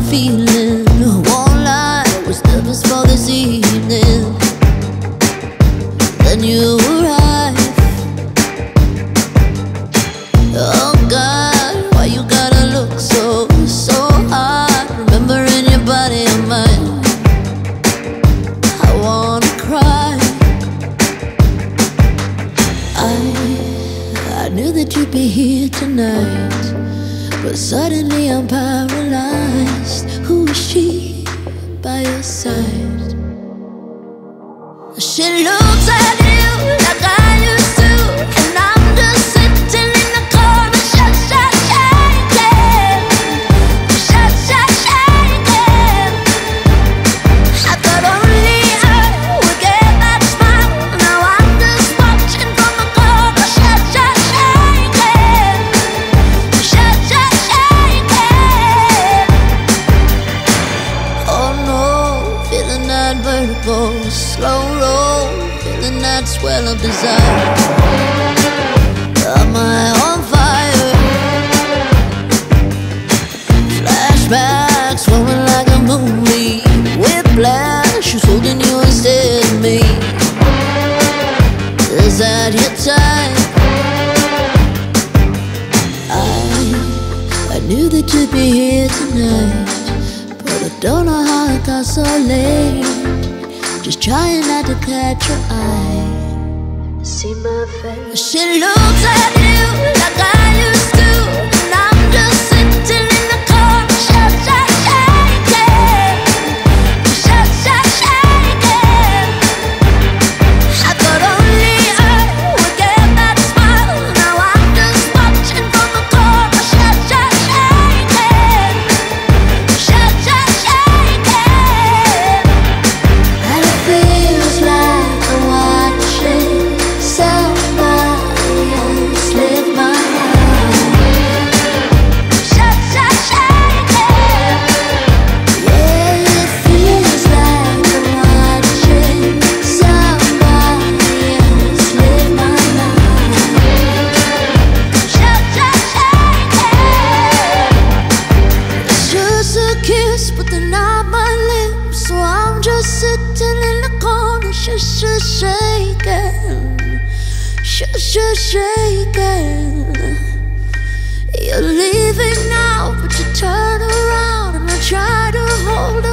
feeling. Won't lie, was nervous for this evening. Then you arrived. Oh God, why you gotta look so hard? Remembering your body and mine, I wanna cry. I knew that you'd be here tonight, but suddenly I'm paralyzed. Who is she by your side? She looks at you like I used to, and I'm just sitting in the corner, shaking. I thought only I would get that smile. Now I'm just watching from the corner, shaking. Oh no, feeling that vertigo, slow roll, feeling that swell of desire. Am I on fire? Flashbacks rolling like a movie. Whiplash, who's holding you instead of me? Is that your time? I knew that you'd be here tonight, but I don't know how it got so late. Just trying not to catch your eye. See my face. She looks at you like I used to, and I'm just sitting in the corner, shaking. I thought only I would get that smile. Now I'm just watching from the corner, shaking. And it feels like I'm watching somebody else live my life. Yeah, it feels like I'm watching somebody else live my life. It's just a kiss, but they're not my lips, so I'm just sitting in the corner, shaking. You're leaving now, but you turn around and I try to hold